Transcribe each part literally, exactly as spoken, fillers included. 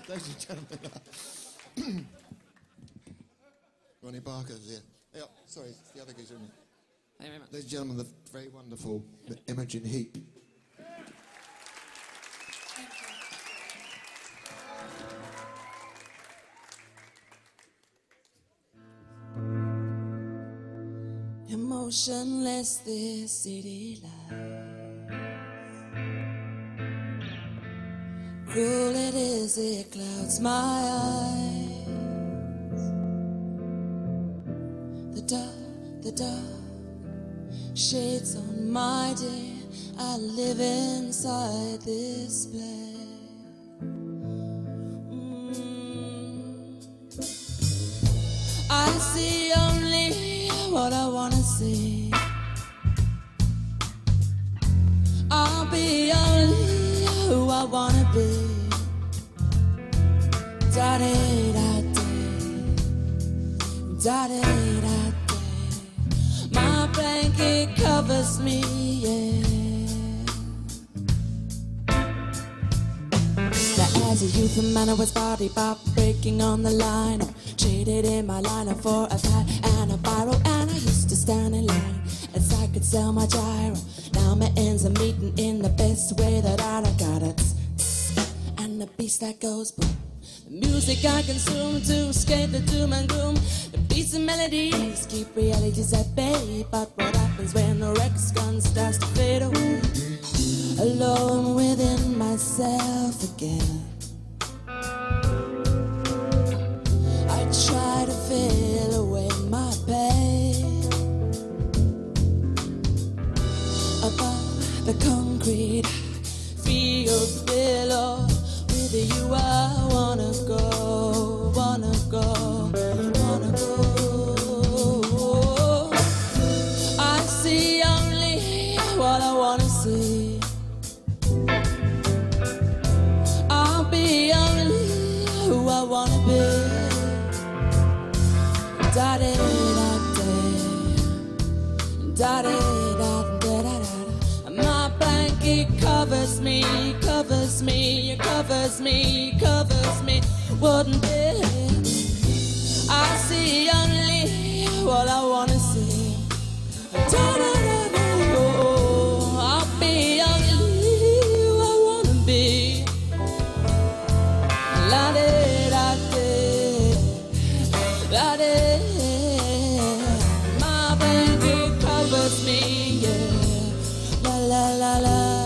Ladies and gentlemen. Ronnie Barker's here. Hey, oh, sorry, it's the other geezer, isn't it? Thank you very much. Ladies and gentlemen, the very wonderful Imogen Heap. Emotionless, this city lies. Cruel it is, it clouds my eyes. The dark, the dark shades on my day. I live inside this place. Mm. I see only what I wanna see. I'll be only who I wanna be. Da da da da, da da da da. My blanket covers me, yeah. Now as a youth, a man I was body pop breaking on the line. Traded in my liner for a pad and a biro, and I used to stand in line as I could sell my gyro. Now my ends are meeting in the best way that I don't got it. And the beast that goes boom. The music I consume to escape the doom and gloom. The beats and melodies keep realities at bay. But what happens when the Rex gun starts to fade away? Alone within myself again. I try to feel away my pain. Above the concrete fields below. With you I wanna go, wanna go, wanna go. I see only what I wanna see. I'll be only who I wanna be. Da da da da, da da da da da da. My blanket covers me, covers me, it covers me, covers me. Wouldn't it? I see only what I wanna see. Da da da da. Oh, I'll be only who I wanna be. La da da da, la da. My blanket covers me, yeah. La la la la.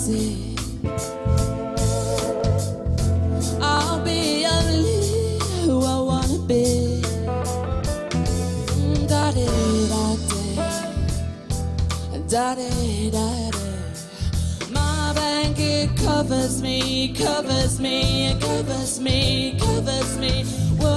see. I'll be only who I wanna be. Da da da da da da da. My blanket covers me, covers me, covers me, covers me.